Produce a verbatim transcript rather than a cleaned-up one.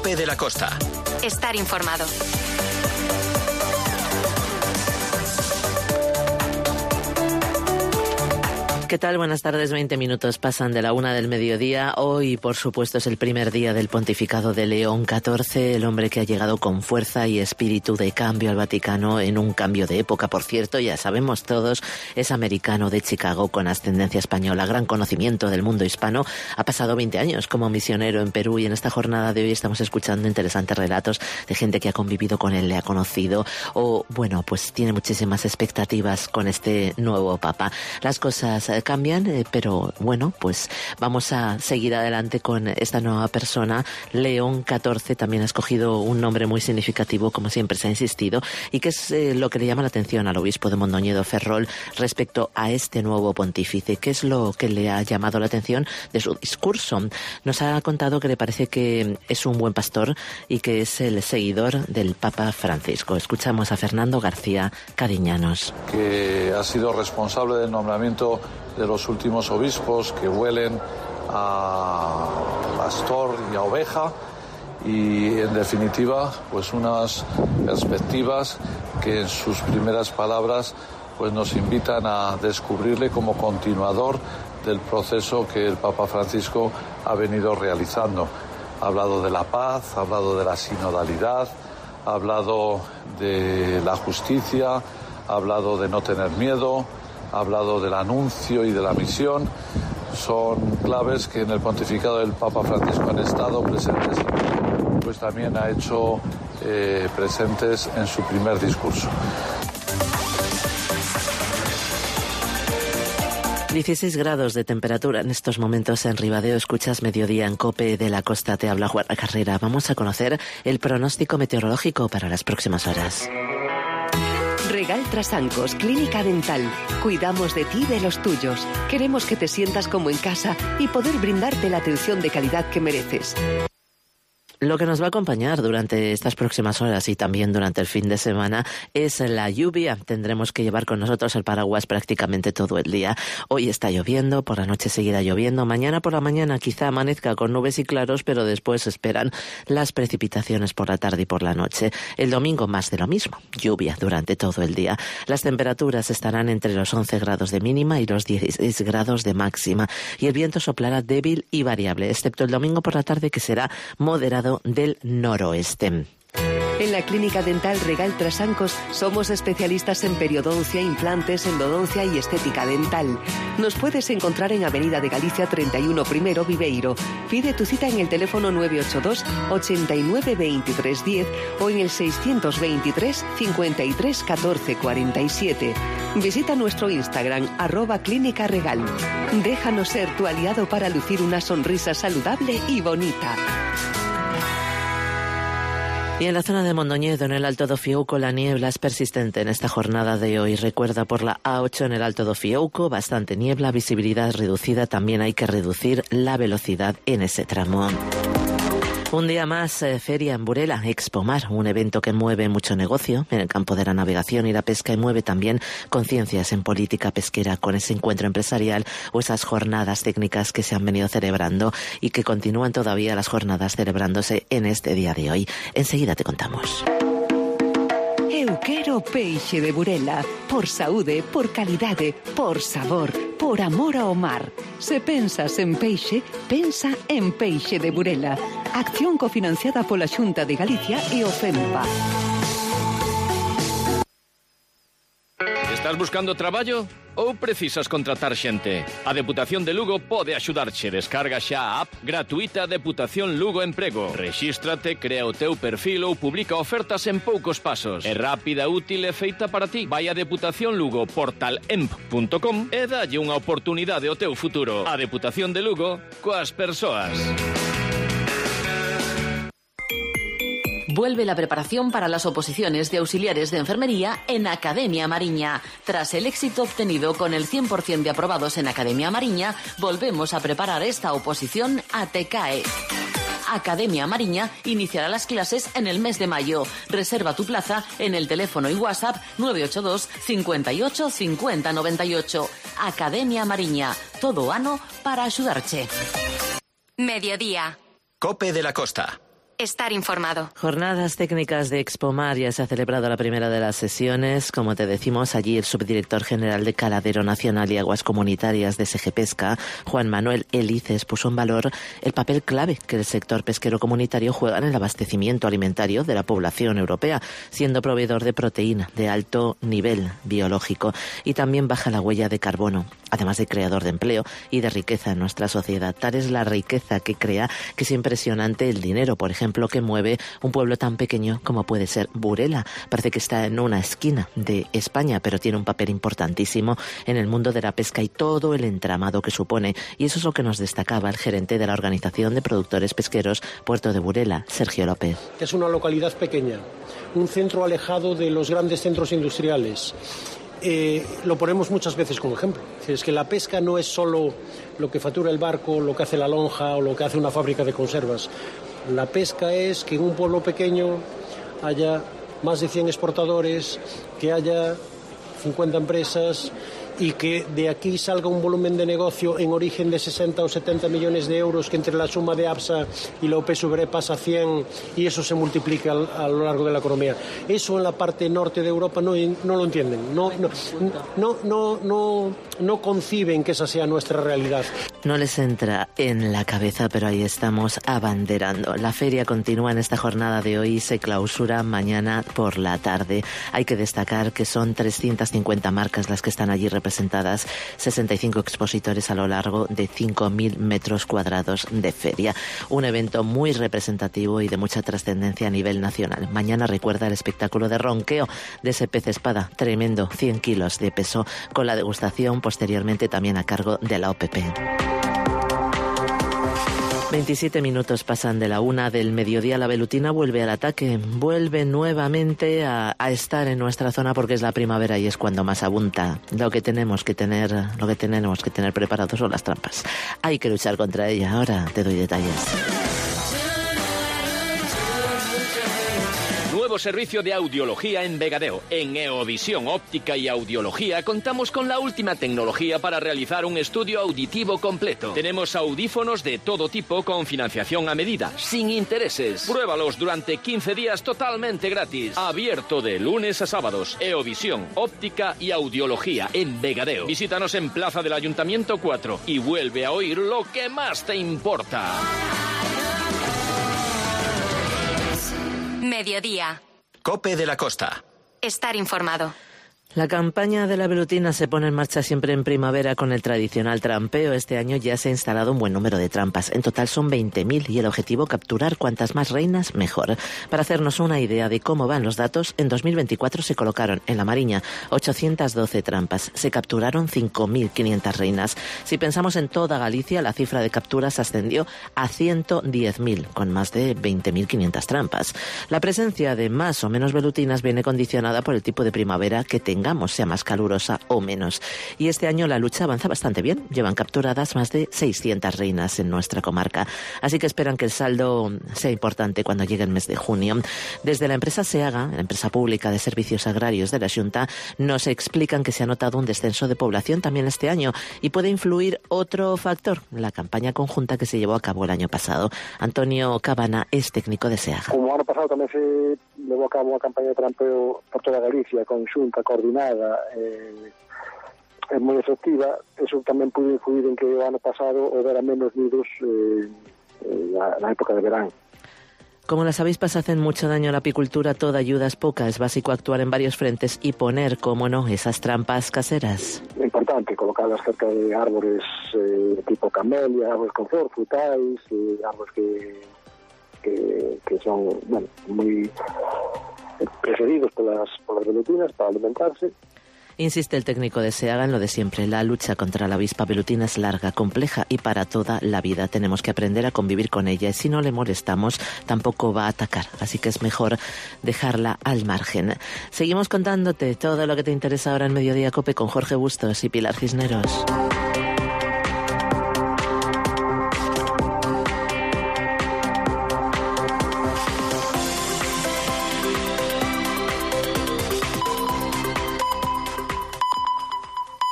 COPE de la Costa. Estar informado. ¿Qué tal? Buenas tardes. veinte minutos pasan de la una del mediodía. Hoy, por supuesto, es el primer día del pontificado de León catorce, el hombre que ha llegado con fuerza y espíritu de cambio al Vaticano en un cambio de época. Por cierto, ya sabemos todos, es americano de Chicago con ascendencia española, gran conocimiento del mundo hispano. Ha pasado veinte años como misionero en Perú y en esta jornada de hoy estamos escuchando interesantes relatos de gente que ha convivido con él, le ha conocido o, bueno, pues tiene muchísimas expectativas con este nuevo Papa. Las cosas cambian, eh, pero bueno, pues vamos a seguir adelante con esta nueva persona. León catorce también ha escogido un nombre muy significativo, como siempre se ha insistido, y que es eh, lo que le llama la atención al obispo de Mondoñedo, Ferrol, respecto a este nuevo pontífice. ¿Qué es lo que le ha llamado la atención de su discurso? Nos ha contado que le parece que es un buen pastor y que es el seguidor del Papa Francisco. Escuchamos a Fernando García Cariñanos. Que ha sido responsable del nombramiento de los últimos obispos, que huelen a pastor y a oveja, y en definitiva pues unas perspectivas que en sus primeras palabras pues nos invitan a descubrirle como continuador del proceso que el Papa Francisco ha venido realizando. Ha hablado de la paz, ha hablado de la sinodalidad, ha hablado de la justicia, ha hablado de no tener miedo, ha hablado del anuncio y de la misión. Son claves que en el pontificado del Papa Francisco han estado presentes, pues también ha hecho eh, presentes en su primer discurso. dieciséis grados de temperatura en estos momentos en Ribadeo. Escuchas Mediodía en COPE de la Costa. Te habla Juan Carrera. Vamos a conocer el pronóstico meteorológico para las próximas horas. Regal Trasancos, Clínica Dental. Cuidamos de ti y de los tuyos. Queremos que te sientas como en casa y poder brindarte la atención de calidad que mereces. Lo que nos va a acompañar durante estas próximas horas y también durante el fin de semana es la lluvia. Tendremos que llevar con nosotros el paraguas prácticamente todo el día. Hoy está lloviendo, por la noche seguirá lloviendo. Mañana por la mañana quizá amanezca con nubes y claros, pero después esperan las precipitaciones por la tarde y por la noche. El domingo más de lo mismo, lluvia durante todo el día. Las temperaturas estarán entre los once grados de mínima y los dieciséis grados de máxima. Y el viento soplará débil y variable, excepto el domingo por la tarde, que será moderado del noroeste. En la Clínica Dental Regal Trasancos somos especialistas en periodoncia, implantes, endodoncia y estética dental. Nos puedes encontrar en Avenida de Galicia treinta y uno Primero, Viveiro. Pide tu cita en el teléfono nueve ocho dos, ochenta y nueve, veintitrés diez o en el seiscientos veintitrés, cincuenta y tres, catorce cuarenta y siete. Visita nuestro Instagram, arroba Clínica Regal. Déjanos ser tu aliado para lucir una sonrisa saludable y bonita. Y en la zona de Mondoñedo, en el Alto do Fiouco, la niebla es persistente en esta jornada de hoy. Recuerda, por la A ocho en el Alto do Fiouco, bastante niebla, visibilidad reducida. También hay que reducir la velocidad en ese tramo. Un día más, eh, feria en Burela, Expomar, un evento que mueve mucho negocio en el campo de la navegación y la pesca y mueve también conciencias en política pesquera con ese encuentro empresarial o esas jornadas técnicas que se han venido celebrando y que continúan todavía las jornadas celebrándose en este día de hoy. Enseguida te contamos. Eu quero peixe de Burela, por saúde, por calidade, por sabor, por amor ao mar. Se pensas en peixe, pensa en Peixe de Burela. Acción cofinanciada pola Xunta de Galicia e o FEMPA. Estás buscando traballo ou precisas contratar xente? A Deputación de Lugo pode axudarche. Descarga xa a app gratuita Deputación Lugo Emprego. Rexístrate, crea o teu perfil ou publica ofertas en poucos pasos. É rápida, útil e feita para ti. Vai a Deputación Lugo portal emp punto com e dalle unha oportunidade ao teu futuro. A Deputación de Lugo coas persoas. Vuelve la preparación para las oposiciones de auxiliares de enfermería en Academia Mariña. Tras el éxito obtenido con el cien por ciento de aprobados en Academia Mariña, volvemos a preparar esta oposición a TECAE. Academia Mariña iniciará las clases en el mes de mayo. Reserva tu plaza en el teléfono y WhatsApp nueve ocho dos, cincuenta y ocho, cincuenta, noventa y ocho. Academia Mariña, todo ano para ayudarte. Mediodía. COPE de la Costa. Estar informado. Jornadas técnicas de Expomar. Ya se ha celebrado la primera de las sesiones. Como te decimos, allí el subdirector general de Caladero Nacional y Aguas Comunitarias de Segepesca, Juan Manuel Elices, puso en valor el papel clave que el sector pesquero comunitario juega en el abastecimiento alimentario de la población europea, siendo proveedor de proteína de alto nivel biológico y también baja la huella de carbono, además de creador de empleo y de riqueza en nuestra sociedad. Tal es la riqueza que crea que es impresionante el dinero, por ejemplo, que mueve un pueblo tan pequeño como puede ser Burela. Parece que está en una esquina de España, pero tiene un papel importantísimo en el mundo de la pesca y todo el entramado que supone. Y eso es lo que nos destacaba el gerente de la Organización de Productores Pesqueros Puerto de Burela, Sergio López. Es una localidad pequeña, un centro alejado de los grandes centros industriales. Eh, lo ponemos muchas veces como ejemplo. Es que la pesca no es solo lo que factura el barco, lo que hace la lonja o lo que hace una fábrica de conservas. La pesca es que en un pueblo pequeño haya más de cien exportadores, que haya cincuenta empresas y que de aquí salga un volumen de negocio en origen de sesenta o setenta millones de euros, que entre la suma de APSA y la O P S V pasa a cien y eso se multiplica a lo largo de la economía. Eso en la parte norte de Europa no, no lo entienden, no, no, no, no, no, no conciben que esa sea nuestra realidad. No les entra en la cabeza, pero ahí estamos abanderando. La feria continúa en esta jornada de hoy y se clausura mañana por la tarde. Hay que destacar que son trescientas cincuenta marcas las que están allí representadas, sesenta y cinco expositores a lo largo de cinco mil metros cuadrados de feria. Un evento muy representativo y de mucha trascendencia a nivel nacional. Mañana recuerda el espectáculo de ronqueo de ese pez espada, tremendo, cien kilos de peso, con la degustación posteriormente también a cargo de la O P P. veintisiete minutos pasan de la una del mediodía. La velutina vuelve al ataque, vuelve nuevamente a, a estar en nuestra zona porque es la primavera y es cuando más abunda. Lo que tenemos que tener, lo que tenemos que tener preparados son las trampas. Hay que luchar contra ella. Ahora te doy detalles. Nuevo servicio de audiología en Vegadeo. En Eovisión Óptica y Audiología contamos con la última tecnología para realizar un estudio auditivo completo. Tenemos audífonos de todo tipo con financiación a medida, sin intereses. Pruébalos durante quince días totalmente gratis. Abierto de lunes a sábados. Eovisión Óptica y Audiología en Vegadeo. Visítanos en Plaza del Ayuntamiento cuatro y vuelve a oír lo que más te importa. Mediodía. COPE de la Costa. Estar informado. La campaña de la velutina se pone en marcha siempre en primavera con el tradicional trampeo. Este año ya se ha instalado un buen número de trampas. En total son veinte mil y el objetivo capturar cuantas más reinas mejor. Para hacernos una idea de cómo van los datos, en dos mil veinticuatro se colocaron en la Mariña ochocientas doce trampas. Se capturaron cinco mil quinientas reinas. Si pensamos en toda Galicia, la cifra de capturas ascendió a ciento diez mil, con más de veinte mil quinientas trampas. La presencia de más o menos velutinas viene condicionada por el tipo de primavera que tenga, sea más calurosa o menos. Y este año la lucha avanza bastante bien. Llevan capturadas más de seiscientas reinas en nuestra comarca. Así que esperan que el saldo sea importante cuando llegue el mes de junio. Desde la empresa SEAGA, la empresa pública de servicios agrarios de la Xunta, nos explican que se ha notado un descenso de población también este año y puede influir otro factor, la campaña conjunta que se llevó a cabo el año pasado. Antonio Cabana es técnico de SEAGA. Como ano pasado tamén se levou a cabo unha campaña de trampeo por toda Galicia con Xunta coordinada eh, é moi efectiva. Eso tamén puede influir en que o ano pasado houbera menos nidos eh, eh, na, na época de verán. Como las avispas hacen mucho daño a la apicultura, toda ayuda es poca. Es básico actuar en varios frentes y poner, como no, esas trampas caseras. É importante colocarlas cerca de árboles eh, tipo camelia, árboles con flor, frutais, eh, árboles que Que, que son, bueno, muy preferidos por las, por las velutinas para alimentarse. Insiste el técnico de SEAGA en lo de siempre. La lucha contra la avispa velutina es larga, compleja y para toda la vida. Tenemos que aprender a convivir con ella y si no le molestamos, tampoco va a atacar. Así que es mejor dejarla al margen. Seguimos contándote todo lo que te interesa ahora en Mediodía COPE con Jorge Bustos y Pilar Cisneros.